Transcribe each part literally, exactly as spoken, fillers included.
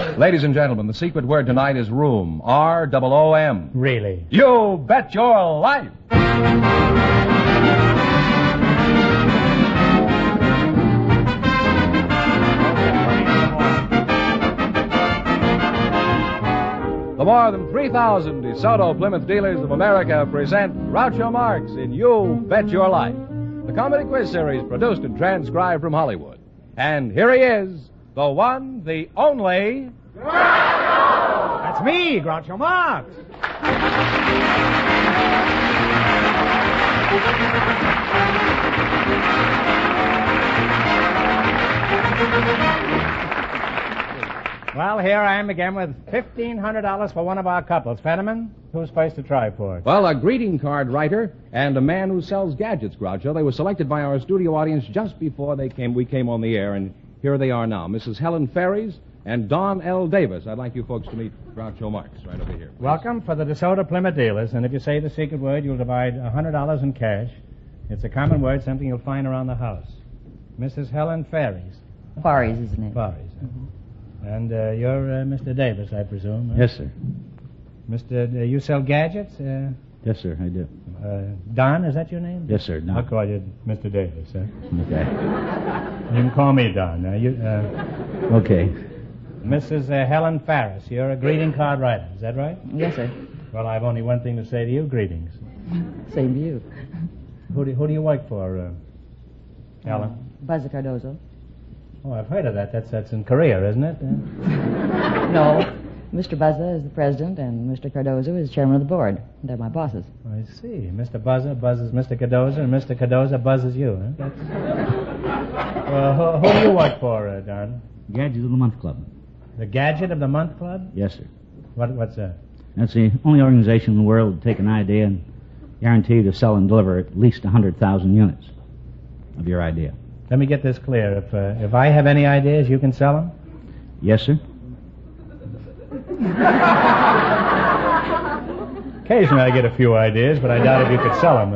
Ladies and gentlemen, the secret word tonight is room. R O O M. Really? You bet your life. The more than three thousand DeSoto Plymouth dealers of America present Groucho Marx in You Bet Your Life, the comedy quiz series produced and transcribed from Hollywood. And here he is, the one, the only... Groucho! That's me, Groucho Marx. Well, here I am again with fifteen hundred dollars for one of our couples. Fenneman, who's first to try for it? Well, a greeting card writer and a man who sells gadgets, Groucho. They were selected by our studio audience just before they came. we came on the air, and here they are now. Missus Helen Ferries and Don L. Davis. I'd like you folks to meet Groucho Marx right over here. Please. Welcome for the DeSoto Plymouth dealers, and if you say the secret word, you'll divide one hundred dollars in cash. It's a common word, something you'll find around the house. Missus Helen Ferries. Faries, isn't it? Faries. Mm-hmm. And uh, you're uh, Mister Davis, I presume. Huh? Yes, sir. Mister D- you sell gadgets? Uh, Yes, sir, I do. uh, Don, is that your name? Yes, sir. Don. I'll call you Mister Davis, huh? Okay. You can call me Don. Uh, you, uh, Okay. Missus Uh, Helen Ferris, you're a greeting card writer, is that right? Yes, sir. Well, I've only one thing to say to you. Greetings. Same to you. Who do, who do you work for, uh, Helen? Buzz Cardozo. Oh, I've heard of that. That's that's in Korea, isn't it? Uh, No. Mister Buzza is the president, and Mister Cardozo is chairman of the board. They're my bosses. I see. Mister Buzzer buzzes Mister Cardozo, and Mister Cardozo buzzes you, huh? That's... Well, who, who do you work for, uh, Don? Gadget of the Month Club. The Gadget of the Month Club? Yes, sir. What, what's that? That's the only organization in the world to take an idea and guarantee you to sell and deliver at least one hundred thousand units of your idea. Let me get this clear. If uh, if I have any ideas, you can sell them? Yes, sir. Occasionally I get a few ideas, but I doubt if you could sell them.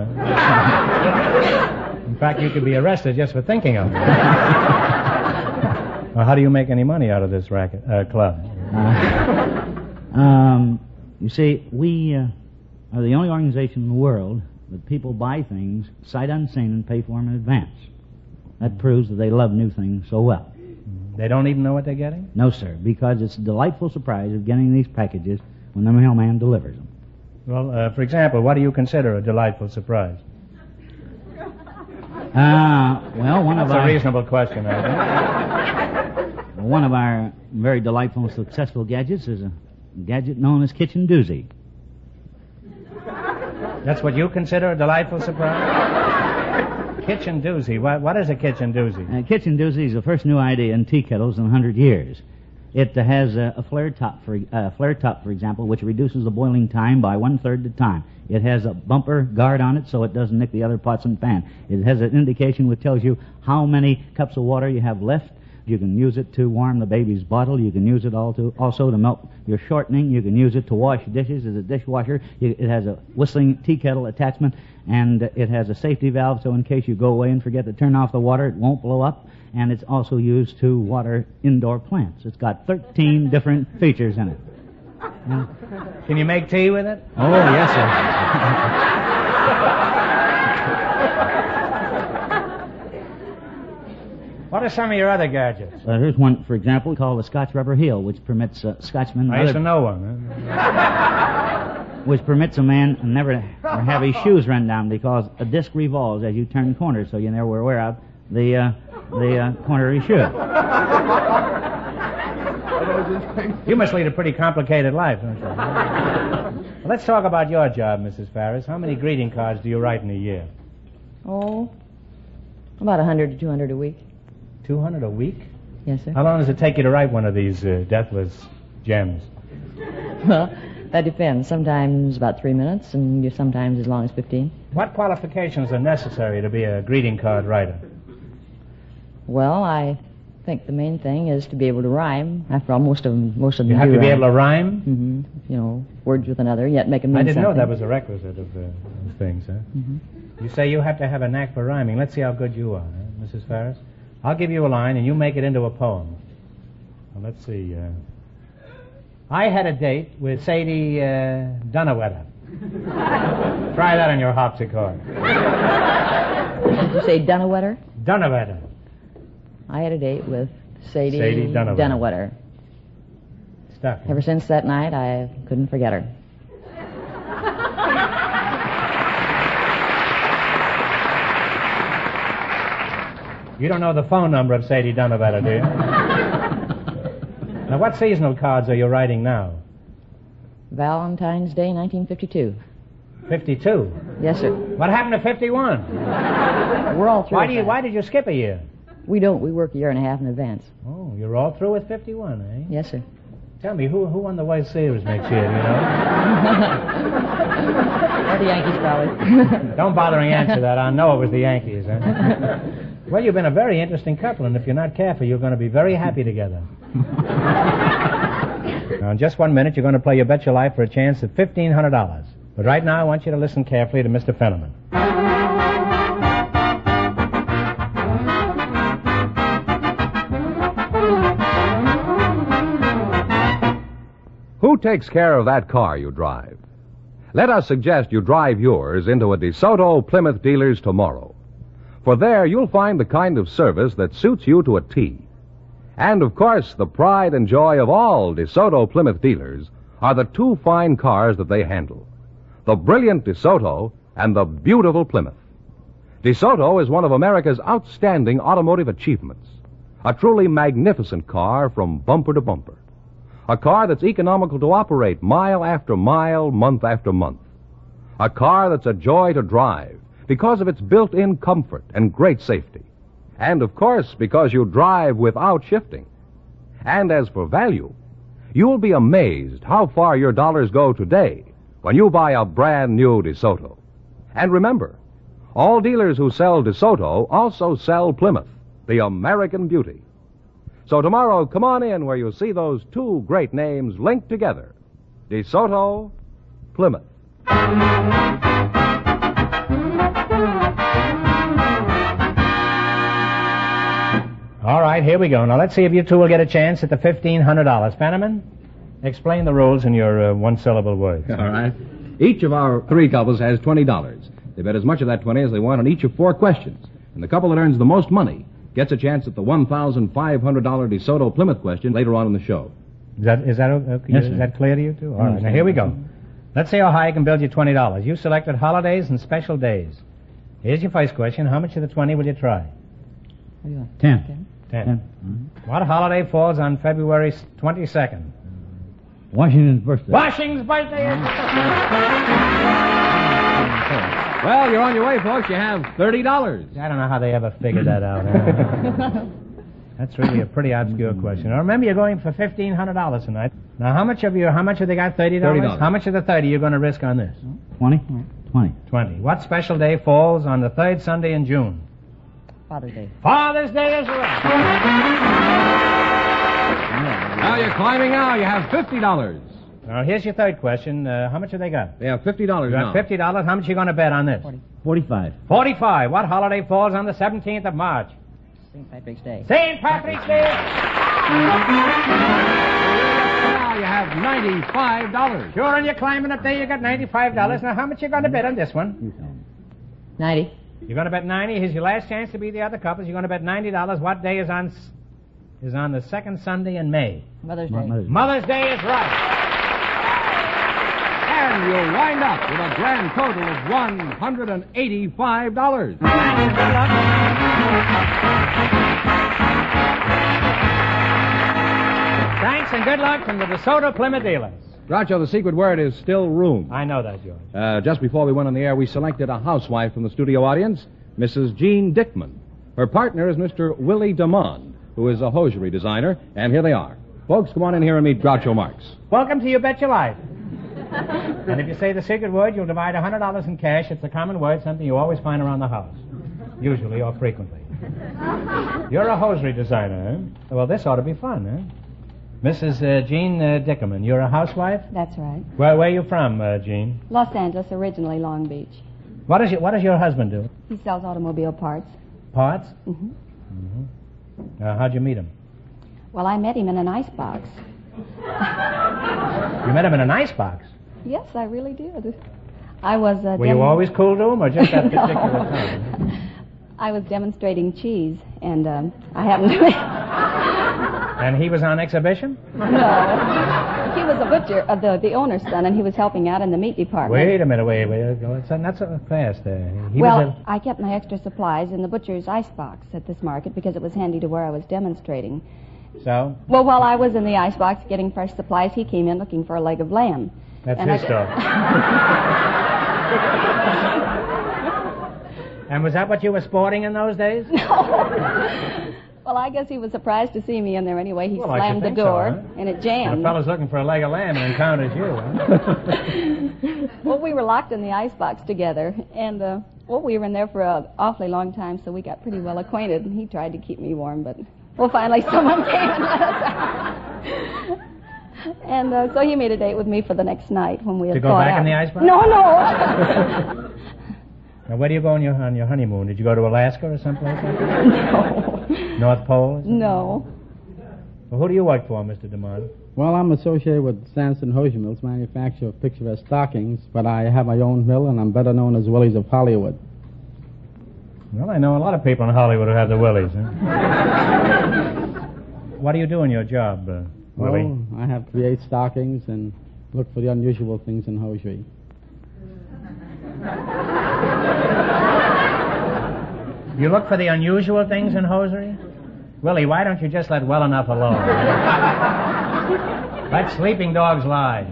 In fact, you could be arrested just for thinking of them. Well, how do you make any money out of this racket uh, club? Uh, um, you see, we uh, are the only organization in the world that people buy things sight unseen and pay for them in advance. That proves that they love new things so well. They don't even know what they're getting? No, sir, because it's a delightful surprise of getting these packages when the mailman delivers them. Well, uh, for example, what do you consider a delightful surprise? Uh, well, one of That's our... a reasonable question, I think. One of our very delightful and successful gadgets is a gadget known as Kitchen Doozy. That's what you consider a delightful surprise? Kitchen doozy. What, what is a kitchen doozy? Uh, kitchen Doozy is the first new idea in tea kettles in one hundred years. It uh, has uh, a flare top, for uh, flare top, for example, which reduces the boiling time by one-third the time. It has a bumper guard on it so it doesn't nick the other pots and pan. It has an indication which tells you how many cups of water you have left. You can use it to warm the baby's bottle. You can use it all to, also to melt your shortening. You can use it to wash dishes as a dishwasher. You, it has a whistling tea kettle attachment, and it has a safety valve so in case you go away and forget to turn off the water, it won't blow up. And it's also used to water indoor plants. It's got thirteen different features in it. Yeah. Can you make tea with it? Oh, yes, sir. What are some of your other gadgets? Uh, here's one, for example, called the Scotch Rubber Heel, which permits uh, Scotchmen... I used to know one. Huh? which permits a man never to have his shoes run down because a disc revolves as you turn corners, so you never were aware of the uh, the uh, corner of your shoe. You must lead a pretty complicated life, don't you? Well, let's talk about your job, Missus Ferris. How many greeting cards do you write in a year? Oh, about a hundred to two hundred a week. Two hundred a week? Yes, sir. How long does it take you to write one of these uh, deathless gems? Well, that depends. Sometimes about three minutes, and you sometimes as long as fifteen. What qualifications are necessary to be a greeting card writer? Well, I think the main thing is to be able to rhyme. After all, most of them, most of them You have do to be rhyme. able to rhyme? Mm-hmm. You know, words with another, yet make them mean I didn't something. know that was a requisite of, uh, of things, huh? Mm-hmm. You say you have to have a knack for rhyming. Let's see how good you are, huh, Missus Ferris? I'll give you a line, and you make it into a poem. Well, let's see. Uh, I had a date with Sadie uh, Dunawetter. Try that on your harpsichord. Did you say Dunawetter? Dunawetter. I had a date with Sadie, Sadie Dunawetter. Dunawetter. Stuff. Ever since that night, I couldn't forget her. You don't know the phone number of Sadie Dunawetter, do you? Now, what seasonal cards are you writing now? Valentine's Day, nineteen fifty-two. fifty-two. Yes, sir. What happened to fifty-one? We're all through. Why with do you? that. Why did you skip a year? We don't. We work a year and a half in advance. Oh, you're all through with fifty-one, eh? Yes, sir. Tell me, who who won the World Series next year? Do you know? Or the Yankees, probably. Don't bother and answer that. I know it was the Yankees. Huh? Well, you've been a very interesting couple, and if you're not careful, you're going to be very happy together. Now, in just one minute, you're going to play You Bet Your Life for a chance at fifteen hundred dollars. But right now, I want you to listen carefully to Mister Fenneman. Who takes care of that car you drive? Let us suggest you drive yours into a DeSoto Plymouth dealer's tomorrow. For there you'll find the kind of service that suits you to a T. And, of course, the pride and joy of all DeSoto Plymouth dealers are the two fine cars that they handle, the brilliant DeSoto and the beautiful Plymouth. DeSoto is one of America's outstanding automotive achievements, a truly magnificent car from bumper to bumper, a car that's economical to operate mile after mile, month after month, a car that's a joy to drive because of its built-in comfort and great safety. And, of course, because you drive without shifting. And as for value, you'll be amazed how far your dollars go today when you buy a brand new DeSoto. And remember, all dealers who sell DeSoto also sell Plymouth, the American beauty. So tomorrow, come on in where you'll see those two great names linked together, DeSoto, Plymouth. All right, here we go. Now, let's see if you two will get a chance at the fifteen hundred dollars. Fenneman, explain the rules in your uh, one-syllable words. All right. Each of our three couples has twenty dollars. They bet as much of that twenty as they want on each of four questions. And the couple that earns the most money gets a chance at the one thousand five hundred dollars DeSoto Plymouth question later on in the show. Is that is that okay? Yes, is sir. that clear to you two? All right. Now here we go. Let's see how high I can build you twenty dollars. You selected holidays and special days. Here's your first question. How much of the twenty will you try? What do you want? Ten. Okay. Ten. Ten. Mhm. What holiday falls on February twenty-second? Washington's birthday. Washington's birthday is... Well, you're on your way, folks. You have thirty dollars. I don't know how they ever figured that out. Huh? That's really a pretty obscure question. Now, remember, you're going for fifteen hundred dollars tonight. Now, how much of you? How much have they got? Thirty dollars. thirty dollars. How much of the thirty you're going to risk on this? Twenty? Twenty. Twenty. What special day falls on the third Sunday in June? Father's Day. Father's Day is right. Now you're climbing now. You have fifty dollars. Now, here's your third question. Uh, how much have they got? They have fifty dollars You now. got fifty dollars. How much are you going to bet on this? Forty. Forty-five. Forty-five. What holiday falls on the seventeenth of March? Saint Patrick's Day. Saint Patrick's Day. Now you have ninety-five dollars. Sure, and you're climbing up there. You got ninety-five dollars. Now, how much you going to bet on this one? You tell me. Ninety. You're going to bet ninety. Here's your last chance to be the other couples. You're going to bet ninety dollars. What day is on s- is on the second Sunday in May? Mother's Mo- Day. Mother's Day. Mother's Day is right. And you'll wind up with a grand total of one hundred eighty-five dollars. Thanks and good luck. Thanks and good luck from the DeSoto Plymouth dealers. Groucho, the secret word is still room. I know that, George. Uh, just before we went on the air, we selected a housewife from the studio audience, Missus Jean Dickman. Her partner is Mister Willie DeMond, who is a hosiery designer, and here they are. Folks, come on in here and meet Groucho Marx. Welcome to You Bet Your Life. And if you say the secret word, you'll divide one hundred dollars in cash. It's a common word, something you always find around the house, usually or frequently. You're a hosiery designer, eh? Well, this ought to be fun, eh? Missus Uh, Jean uh, Dickerman, you're a housewife? That's right. Where, where are you from, uh, Jean? Los Angeles, originally Long Beach. What, is your, what does your husband do? He sells automobile parts. Parts? hmm Uh, how'd you meet him? Well, I met him in an icebox. You met him in an icebox. Yes, I really did. I was. Uh, Were you dem- always cool to him, or just that particular time? I was demonstrating cheese, and um, I happened to. And he was on exhibition? No, he was a butcher, uh, the the owner's son, and he was helping out in the meat department. Wait a minute, wait, wait. It's not so fast there. He well, was a... I kept my extra supplies in the butcher's icebox at this market because it was handy to where I was demonstrating. So? Well, while I was in the icebox getting fresh supplies, he came in looking for a leg of lamb. That's and his I... stuff. And was that what you were sporting in those days? No. Well, I guess he was surprised to see me in there anyway. He well, slammed the door, so, huh? and it jammed. And a fellow's looking for a leg of lamb and encounters you, huh? Well, we were locked in the icebox together, and, uh, well, we were in there for an awfully long time, so we got pretty well acquainted, and he tried to keep me warm, but, well, finally someone came and let us out. And uh, so he made a date with me for the next night when we had To go fought back out. in the icebox? No, no. Now, where do you go on your, on your honeymoon? Did you go to Alaska or someplace? No. North Pole? Or something? No. Well, who do you work for, Mister DeMond? Well, I'm associated with Sanson Hosier Mills, manufacturer of picturesque stockings, but I have my own mill, and I'm better known as Willie's of Hollywood. Well, I know a lot of people in Hollywood who have the willies, huh? What do you do in your job, uh, Willie? Well, I have create stockings and look for the unusual things in hosiery. You look for the unusual things in hosiery? Willie, why don't you just let well enough alone? Let sleeping dogs lie.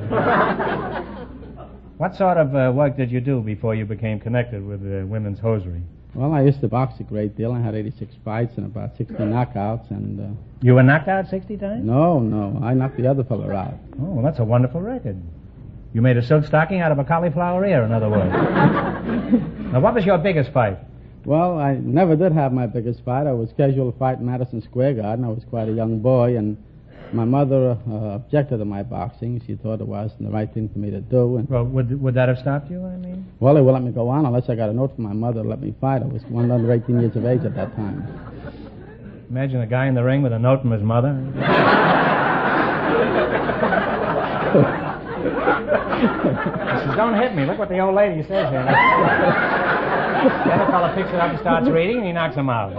What sort of uh, work did you do before you became connected with uh, women's hosiery? Well, I used to box a great deal. I had eighty-six fights and about sixty knockouts, and... Uh, You were knocked out sixty times? no, no, I knocked the other fellow out. Oh, well, that's a wonderful record. You made a silk stocking out of a cauliflower ear, in other words. Now, what was your biggest fight? Well, I never did have my biggest fight. I was scheduled to fight in Madison Square Garden. I was quite a young boy, and my mother uh, objected to my boxing. She thought it wasn't the right thing for me to do. And Well, would would that have stopped you, I mean? well, they wouldn't let me go on unless I got a note from my mother to let me fight. I was one under eighteen years of age at that time. Imagine a guy in the ring with a note from his mother. He says, don't hit me. Look what the old lady says here. Then the fellow picks it up and starts reading, and he knocks him out.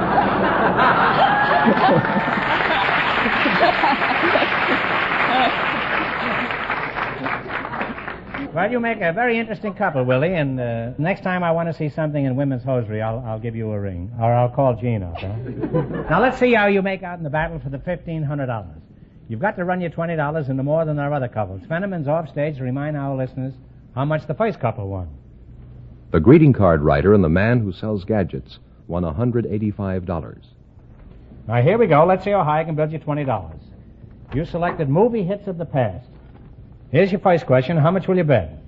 Well, you make a very interesting couple, Willie, and uh, next time I want to see something in women's hosiery, I'll, I'll give you a ring, or I'll call Gene up. Huh? Now, let's see how you make out in the battle for the fifteen hundred dollars. You've got to run your twenty dollars into more than our other couples. Fenneman's off stage to remind our listeners how much the first couple won. The greeting card writer and the man who sells gadgets won one hundred eighty-five dollars. Now, here we go. Let's see how high I can build you twenty dollars. You selected movie hits of the past. Here's your first question. How much will you bet?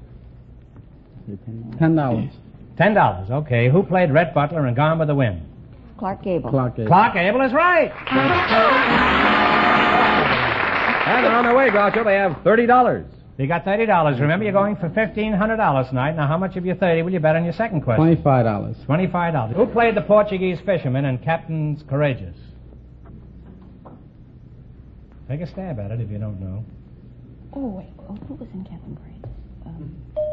Ten dollars. Ten dollars. Okay. Who played Rhett Butler in Gone with the Wind? Clark Gable. Clark Gable. Clark Gable is right. And they're on their way, Groucho. They have thirty dollars. You got thirty dollars. Remember, you're going for fifteen hundred dollars tonight. Now, how much of your thirty will you bet on your second question? Twenty-five dollars. Twenty-five dollars. Who played the Portuguese fisherman in Captain's Courageous? Take a stab at it if you don't know. Oh, wait. Oh, who was in Captain Grace? Um,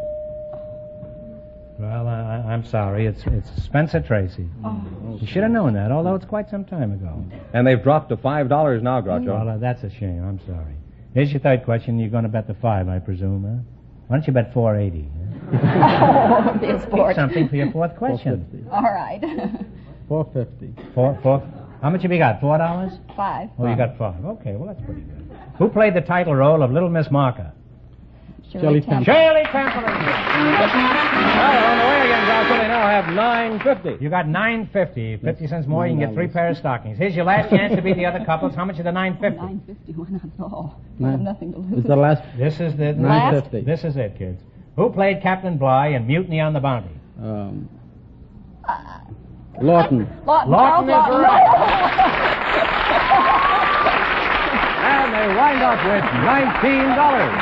Well, I, I'm sorry. It's it's Spencer Tracy. oh. You should have known that, although it's quite some time ago. And they've dropped to five dollars now, Groucho. Well, uh, that's a shame. I'm sorry. Here's your third question. You're going to bet the five, I presume, huh? Why don't you bet four eighty? Huh? Oh, the Keep sport. something for your fourth question. All right. Four fifty. Four, four. How much have you got? Four dollars? Five. Oh, you got five. Okay, well, that's pretty good. Who played the title role of Little Miss Marker? Shirley Temple. Shirley Temple. Well, they're on the way again, Groucho. They now have nine fifty. You got nine fifty. Fifty cents more, you can get three pairs of stockings. Here's your last chance to beat the other couples. How much of the nine fifty? Nine fifty. Why not at all? I Nine- have nothing to lose. It's the last This is the nine Last? fifty. This is it, kids. Who played Captain Bligh in Mutiny on the Bounty? Um, Lawton. Lawton, Lawton Charles is Lawton. right. And they wind up with nineteen dollars.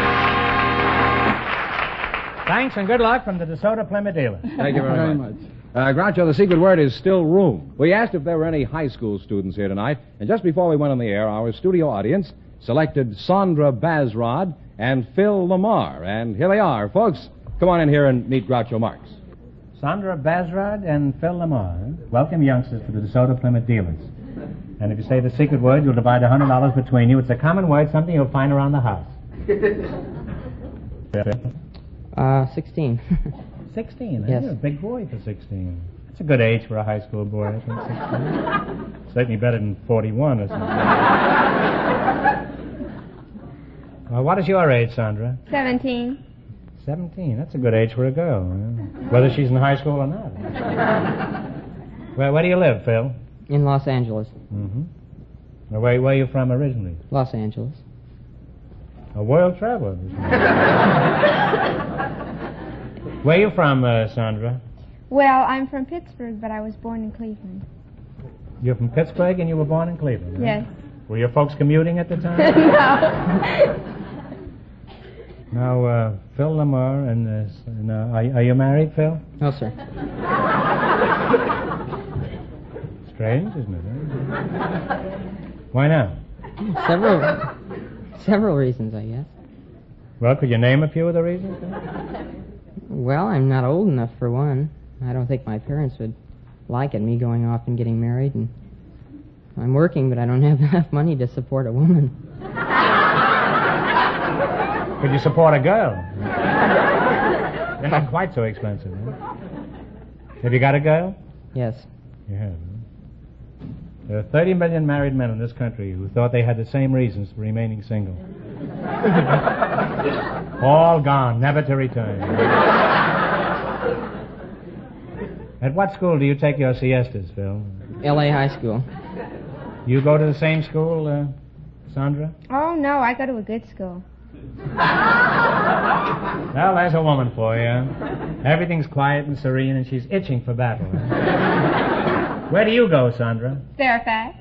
Thanks and good luck from the DeSoto Plymouth dealer. Thank you very, Very much. much. Uh, Groucho, the secret word is still room. We asked if there were any high school students here tonight, and just before we went on the air, our studio audience selected Sandra Bazrod and Phil Lamar. And here they are, folks. Come on in here and meet Groucho Marx. Sandra Bazrod and Phil Lamar. Welcome, youngsters, to the DeSoto Plymouth dealers. And if you say the secret word, you'll divide one hundred dollars between you. It's a common word, something you'll find around the house. Uh, sixteen. sixteen? Yes. You're a big boy for sixteen. That's a good age for a high school boy, I think, sixteen. Certainly better than forty-one or something. Well, what is your age, Sandra? Seventeen. seventeen. That's a good age for a girl, huh? Whether she's in high school or not. Where, where do you live, Phil? In Los Angeles. Mm-hmm. Well, where, where are you from originally? Los Angeles. A world traveler. Where are you from, uh, Sandra? Well, I'm from Pittsburgh, but I was born in Cleveland. You're from Pittsburgh and you were born in Cleveland, huh? Yes. Were your folks commuting at the time? No. Now, uh, Phil Lamar, and, uh, and uh, are, are you married, Phil? No, sir. Strange, isn't it? Huh? Why not? Several, several reasons, I guess. Well, could you name a few of the reasons? Huh? Well, I'm not old enough, for one. I don't think my parents would like it, me going off and getting married, and I'm working, but I don't have enough money to support a woman. Could you support a girl? They're not quite so expensive, huh? Have you got a girl? Yes. You have, huh? There are thirty million married men in this country who thought they had the same reasons for remaining single. All gone, never to return. At what school do you take your siestas, Phil? L A High School. You go to the same school, uh, Sandra? Oh, no, I go to a good school. Well, there's a woman for you. Everything's quiet and serene, and she's itching for battle. Where do you go, Sandra? Fairfax.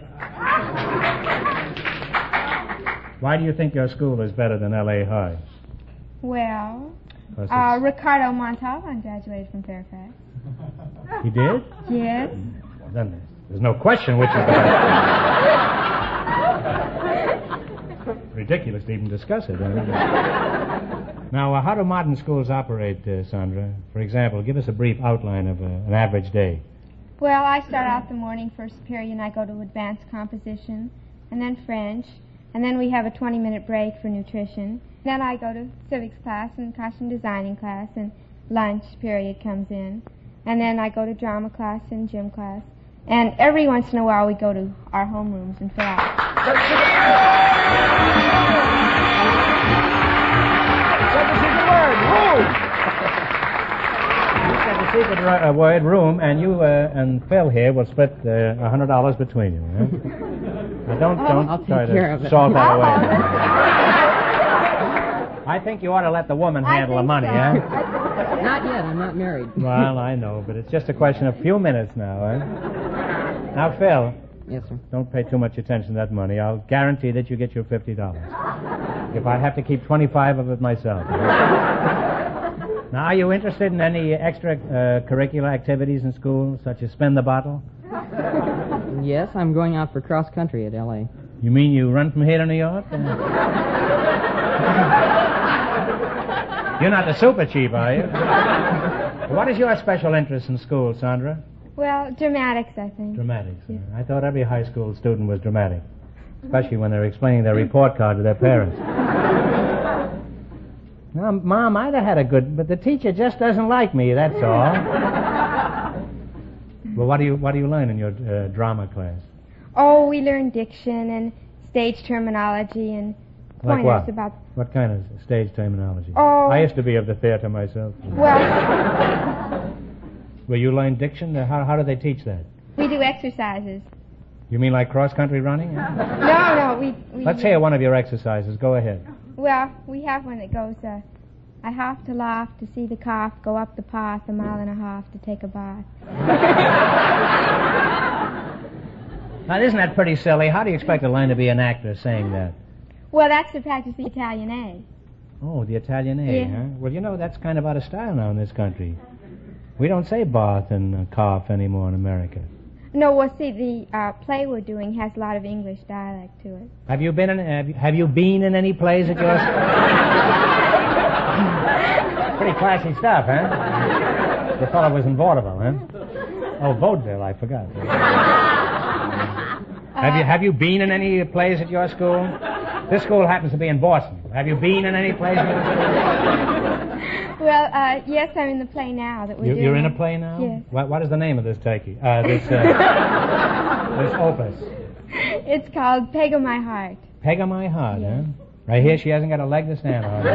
Why do you think your school is better than L A High? Well, 'Cause uh, it's- Ricardo Montalban graduated from Fairfax. He did? Yes. Well, then there's no question which is the best. Ridiculous to even discuss it. Huh? Now, uh, how do modern schools operate, uh, Sandra? For example, give us a brief outline of uh, an average day. Well, I start out the morning first period, and I go to advanced composition, and then French, and then we have a twenty-minute break for nutrition. Then I go to civics class and costume designing class, and lunch period comes in. And then I go to drama class and gym class. And every once in a while we go to our homerooms and fill out. You said the secret ro- uh, word, room, and you uh, and Phil here will split uh, one hundred dollars between you. Huh? Now, don't, don't I'll take try care to of it. salt that away. I think you ought to let the woman I handle the think money, so. huh? Not yet. I'm not married. Well, I know, but it's just a question of a few minutes now, huh? Now, Phil, Yes, sir. don't pay too much attention to that money. I'll guarantee that you get your fifty dollars. If I have to keep twenty-five of it myself. Now, are you interested in any extra uh, curricular activities in school, such as spin the bottle? Yes, I'm going out for cross country at L A. You mean you run from here to New York? You're not the super chief, are you? What is your special interest in school, Sandra? Well, dramatics, I think. Dramatics. huh? I thought every high school student was dramatic, especially when they're explaining their report card to their parents. Now, Mom, I'd have had a good, but the teacher just doesn't like me, that's all. Well, what do you what do you learn in your uh, drama class? Oh, we learn diction and stage terminology and Like pointers what? about... What kind of stage terminology? Oh. I used to be of the theater myself. Well, Well, you learn diction? Uh, How, how do they teach that? we do exercises. You mean like cross-country running? No, no, we... we Let's hear one of your exercises. Go ahead. Well, we have one that goes, uh, I have to laugh to see the cough, go up the path a mile and a half to take a bath. Now, isn't that pretty silly? How do you expect a line to be an actor saying that? Well, that's to practice the Italian A. Oh, the Italian A, Yeah. huh? Well, you know, that's kind of out of style now in this country. We don't say bath and uh, cough anymore in America. No, well, see, the uh, play we're doing has a lot of English dialect to it. Have you been in? Have you, have you been in any plays at your? Pretty classy stuff, huh? The fellow was in vaudeville, huh? Oh, vaudeville, I forgot. Have you have you been in any plays at your school? This school happens to be in Boston. Have you been in any plays at your school? Well, uh, yes, I'm in the play now that we're you, doing. You're in a play now? Yes. What, what is the name of this turkey? Uh, this uh, this opus. It's called Peg of My Heart. Peg of My Heart, Yes. huh? Right here, she hasn't got a leg to stand on.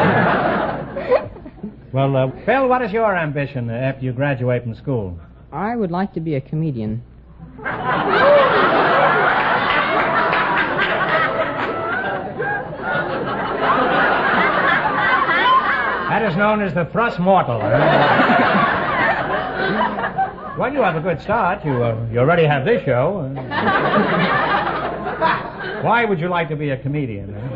Well, uh, Phil, what is your ambition uh, after you graduate from school? I would like to be a comedian. That is known as the thrust mortal. Huh? Well, you have a good start. You uh, you already have this show. Why would you like to be a comedian? Huh?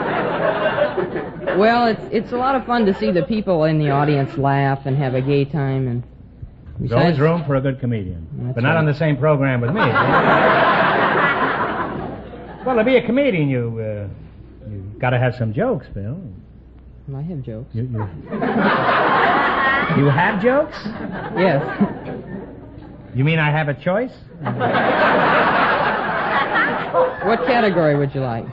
Well, it's it's a lot of fun to see the people in the audience laugh and have a gay time, and There's always room for a good comedian, That's but not right. on the same program with me. Well, to be a comedian, you uh, you got to have some jokes, Phil. I have jokes. You, you, you have jokes? Yes. You mean I have a choice? What category would you like?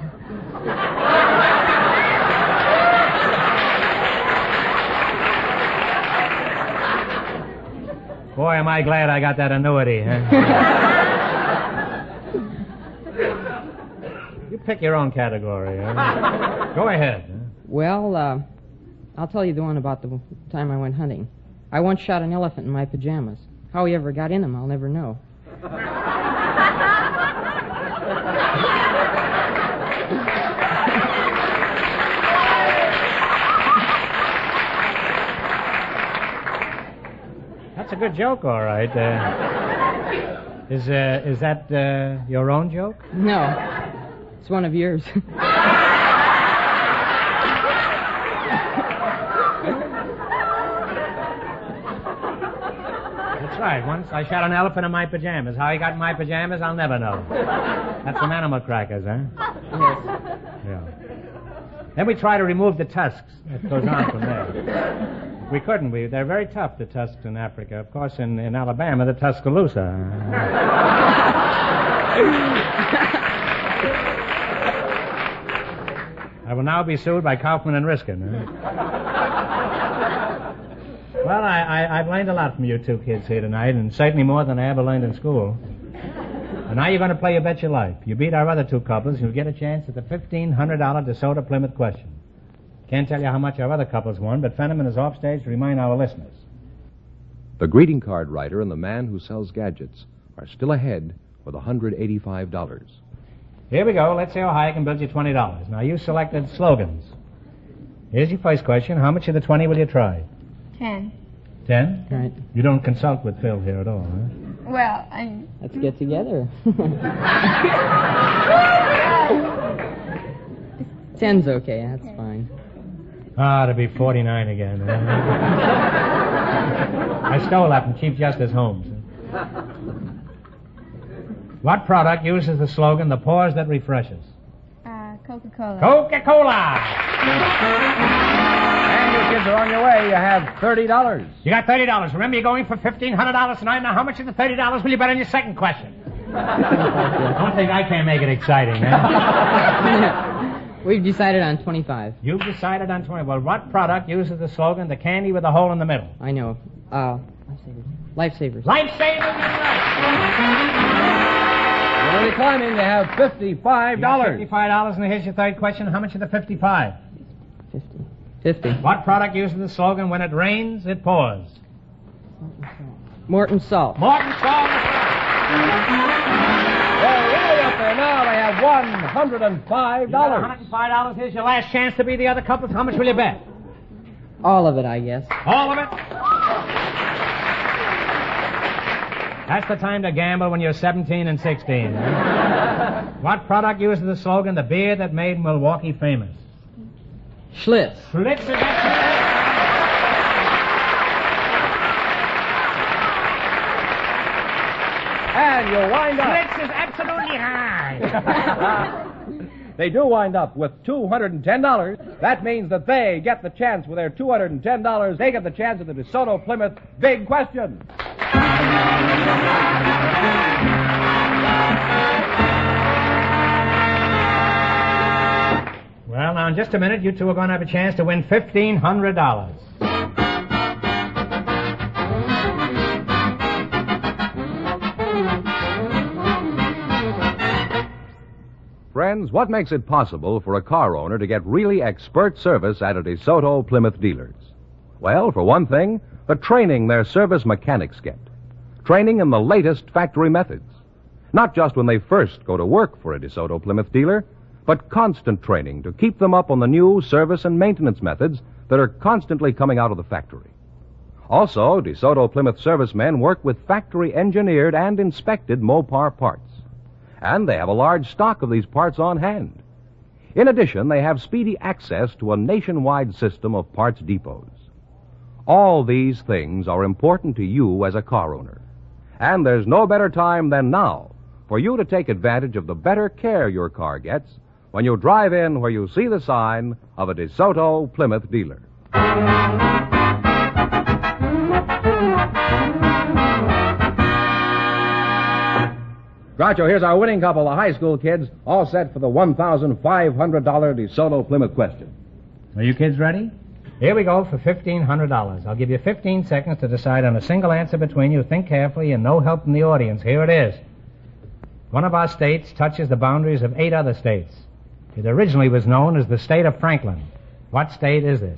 Boy, am I glad I got that annuity, huh? You pick your own category. Huh? Go ahead. Huh? Well, uh, I'll tell you the one about the time I went hunting. I once shot an elephant in my pajamas. How he ever got in them, I'll never know. That's a good joke, all right. Uh, is uh, is that uh, your own joke? No. It's one of yours. That's right. Once I shot an elephant in my pajamas. How he got in my pajamas, I'll never know. That's some animal crackers, huh? Yes. Yeah. Then we try to remove the tusks. It goes on from there. We couldn't. We they're very tough, the tusks in Africa. Of course, in, in Alabama, the Tuscaloosa. I will now be sued by Kaufman and Riskin. Huh? Well, I, I, I've learned a lot from you two kids here tonight, and certainly more than I ever learned in school. And now you're going to play You Bet Your Life. You beat our other two couples, you'll get a chance at the fifteen hundred dollars DeSoto Plymouth question. Can't tell you how much our other couples won, but Fenneman is off stage to remind our listeners. The greeting card writer and the man who sells gadgets are still ahead with one hundred eighty-five dollars. Here we go. Let's see how high I can build you twenty dollars. Now, you selected slogans. Here's your first question. How much of the twenty will you try? Ten. Ten? Right. You don't consult with Phil here at all, huh? Well, I'm... Let's get together. Ten's okay. That's fine. Ah, to be forty-nine again. Huh? I stole that from Chief Justice Holmes. What product uses the slogan, the pause that refreshes? Uh, Coca-Cola. Coca-Cola! And you kids are on your way. You have thirty dollars. You got thirty dollars. Remember, you're going for fifteen hundred dollars tonight. Now, how much of the thirty dollars will you bet on your second question? Don't think I can't make it exciting, eh? We've decided on twenty-five. You've decided on twenty. Well, what product uses the slogan, the candy with a hole in the middle? I know. Uh, lifesavers. Lifesavers. Lifesavers! You're really climbing. You have fifty-five dollars. fifty-five dollars, and here's your third question. How much of the fifty-five? Fifty. Fifty. What product uses the slogan, when it rains, it pours? Morton salt. Morton Salt. Well, way up there now. They have one hundred five dollars. one hundred five dollars. Here's your last chance to be the other couples. How much will you bet? All of it, I guess. All of it? That's the time to gamble when you're seventeen and sixteen. Huh? What product uses the slogan, the beer that made Milwaukee famous? Schlitz. Schlitz against the And you wind up. Blitz is absolutely high. They do wind up with two hundred ten dollars. That means that they get the chance with their two hundred ten dollars. They get the chance at the DeSoto Plymouth Big Question. Well, now, in just a minute, you two are going to have a chance to win fifteen hundred dollars. Friends, what makes it possible for a car owner to get really expert service at a DeSoto Plymouth dealers? Well, for one thing, the training their service mechanics get. Training in the latest factory methods. Not just when they first go to work for a DeSoto Plymouth dealer, but constant training to keep them up on the new service and maintenance methods that are constantly coming out of the factory. Also, DeSoto Plymouth servicemen work with factory-engineered and inspected Mopar parts. And they have a large stock of these parts on hand. In addition, they have speedy access to a nationwide system of parts depots. All these things are important to you as a car owner. And there's no better time than now for you to take advantage of the better care your car gets when you drive in where you see the sign of a DeSoto Plymouth dealer. Groucho, here's our winning couple, the high school kids, all set for the one thousand five hundred dollars DeSoto Plymouth question. Are you kids ready? Here we go for fifteen hundred dollars. I'll give you fifteen seconds to decide on a single answer between you. Think carefully and no help from the audience. Here it is. One of our states touches the boundaries of eight other states. It originally was known as the state of Franklin. What state is this?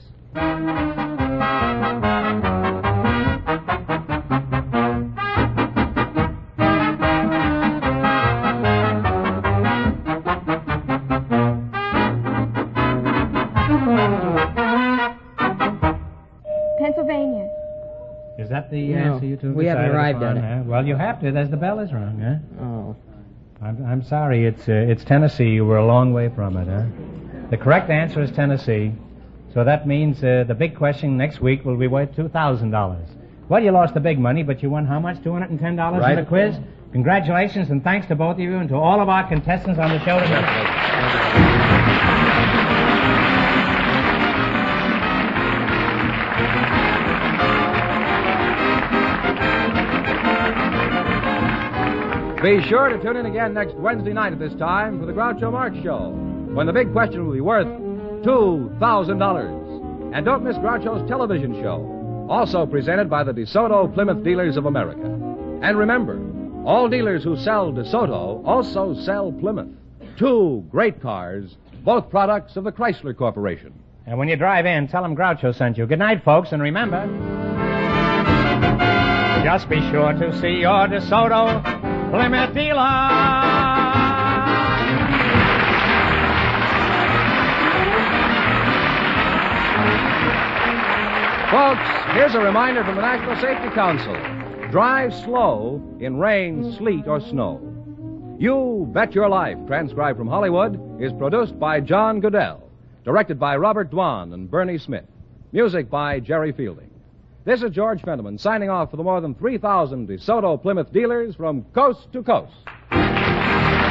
Pennsylvania. Is that the No, answer you two we haven't decided arrived upon, at it. huh? Well, you have to, as the bell is rung, huh? Oh. I'm, I'm sorry, it's uh, it's Tennessee. You were a long way from it, huh? The correct answer is Tennessee. So that means uh, the big question next week will be worth two thousand dollars. Well, you lost the big money, but you won how much? two hundred ten dollars Right. in the quiz? Congratulations, and thanks to both of you and to all of our contestants on the show tonight. Be sure to tune in again next Wednesday night at this time for the Groucho Marx Show, when the big question will be worth two thousand dollars. And don't miss Groucho's television show, also presented by the DeSoto Plymouth Dealers of America. And remember, all dealers who sell DeSoto also sell Plymouth. Two great cars, both products of the Chrysler Corporation. And when you drive in, tell them Groucho sent you. Good night, folks, and remember, just be sure to see your DeSoto Plymouth dealer. Folks, here's a reminder from the National Safety Council. Drive slow in rain, sleet, or snow. You Bet Your Life, transcribed from Hollywood, is produced by John Goodell, directed by Robert Dwan and Bernie Smith, music by Jerry Fielding. This is George Fenneman signing off for the more than three thousand DeSoto Plymouth dealers from coast to coast.